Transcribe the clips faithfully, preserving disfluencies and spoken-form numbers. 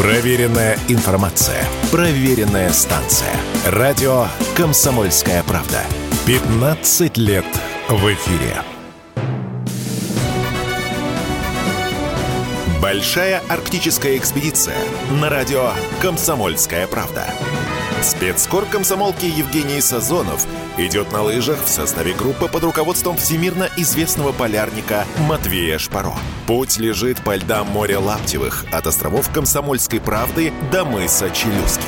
Проверенная информация. Проверенная станция. Радио «Комсомольская правда». пятнадцать лет в эфире. Большая арктическая экспедиция на радио «Комсомольская правда». Спецкор комсомолки Евгений Сазонов идет на лыжах в составе группы под руководством всемирно известного полярника Матвея Шпаро. Путь лежит по льдам моря Лаптевых от островов Комсомольской правды до мыса Челюскин.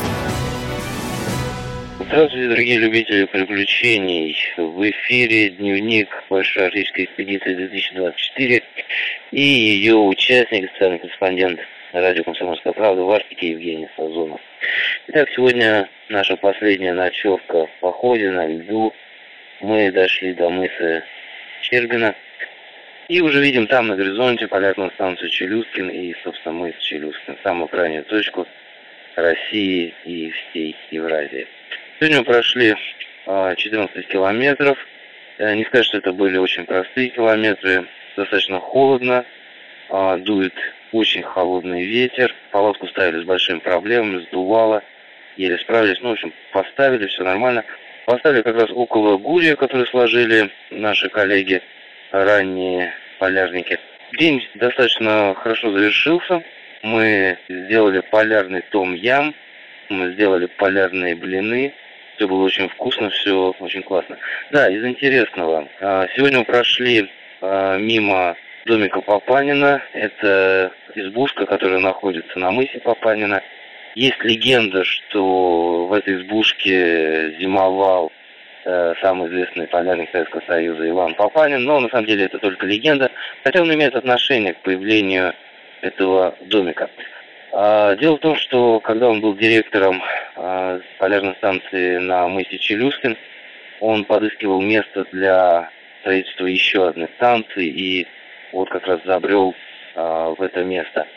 Здравствуйте, дорогие любители приключений. В эфире дневник Большой арктической экспедиции две тысячи двадцать четыре и ее участник, специальный корреспондент радио «Комсомольская правда» в Арктике Евгений Сазонов. Итак, сегодня наша последняя ночевка в походе на льду. Мы дошли до мыса Чербина и уже видим там на горизонте полярную станцию Челюскин и, собственно, мыс Челюскин, самую крайнюю точку России и всей Евразии. Сегодня мы прошли четырнадцать километров. Не сказать, что это были очень простые километры. Достаточно холодно. Дует очень холодный ветер. Палатку ставили с большими проблемами, сдувало. Еле справились. Ну, в общем, поставили, все нормально. Поставили как раз около Гурия, который сложили наши коллеги, ранние полярники. День достаточно хорошо завершился. Мы сделали полярный том-ям. Мы сделали полярные блины. Все было очень вкусно, все очень классно. Да, из интересного. Сегодня мы прошли мимо домика Папанина. Это избушка, которая находится на мысе Папанина. Есть легенда, что в этой избушке зимовал э, самый известный полярник Советского Союза Иван Папанин. Но на самом деле это только легенда, хотя он имеет отношение к появлению этого домика. А, дело в том, что когда он был директором а, полярной станции на мысе Челюскин, он подыскивал место для строительства еще одной станции и вот как раз забрел а, в это место.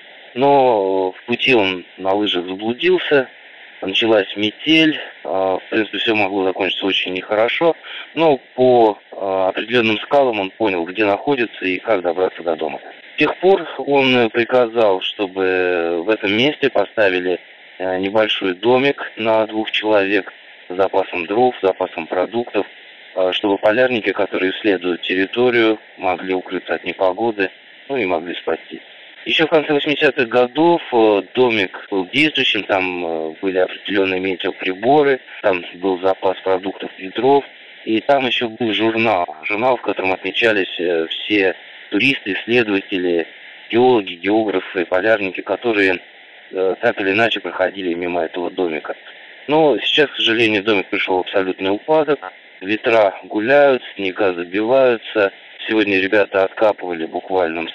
Но в пути он на лыжах заблудился, началась метель, а, в принципе, все могло закончиться очень нехорошо, но по а, определенным скалам он понял, где находится и как добраться до дома. С тех пор он приказал, чтобы в этом месте поставили а, небольшой домик на двух человек с запасом дров, с запасом продуктов, а, чтобы полярники, которые исследуют территорию, могли укрыться от непогоды, ну и могли спастись. Еще в конце восьмидесятых годов домик был действующим, там были определенные метеоприборы, там был запас продуктов и дров, и там еще был журнал, журнал, в котором отмечались все туристы, исследователи, геологи, географы, полярники, которые так или иначе проходили мимо этого домика. Но сейчас, к сожалению, домик пришел в абсолютный упадок, ветра гуляют, снега забиваются. Сегодня ребята откапывали в буквальном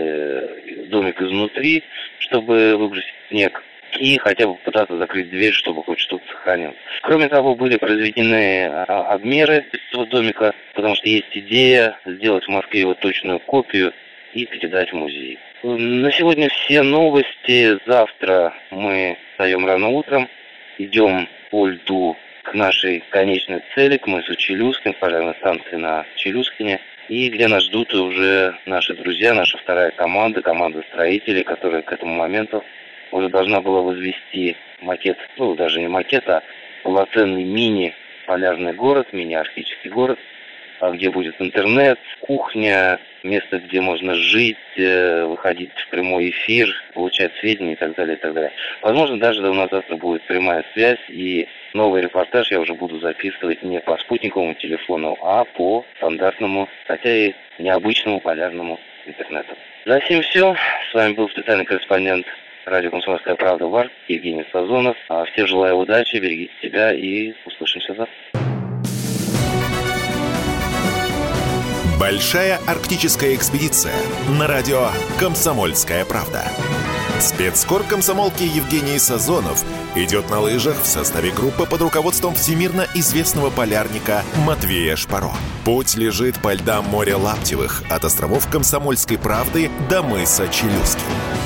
смысле домик изнутри, чтобы выбросить снег, и хотя бы пытаться закрыть дверь, чтобы хоть что-то сохранилось. Кроме того, были произведены обмеры этого домика, потому что есть идея сделать в Москве его точную копию и передать в музей. На сегодня все новости. Завтра мы встаем рано утром, идем по льду к нашей конечной цели, к мысу Челюскин, полярной станции на Челюскине, и где нас ждут уже наши друзья, наша вторая команда, команда строителей, которая к этому моменту уже должна была возвести макет, ну даже не макет, а полноценный мини-полярный город, мини-арктический город, где будет интернет, кухня, место, где можно жить, выходить в прямой эфир, получать сведения и так далее, и так далее. Возможно, даже у нас завтра будет прямая связь, и новый репортаж я уже буду записывать не по спутниковому телефону, а по стандартному, хотя и необычному полярному интернету. За всем все. С вами был специальный корреспондент радио «Комсомольская правда» в Арктике Евгений Сазонов. Всем желаю удачи, берегите себя и услышимся завтра. Большая арктическая экспедиция на радио «Комсомольская правда». Спецкор комсомолки Евгений Сазонов идет на лыжах в составе группы под руководством всемирно известного полярника Матвея Шпаро. Путь лежит по льдам моря Лаптевых от островов Комсомольской правды до мыса Челюскин.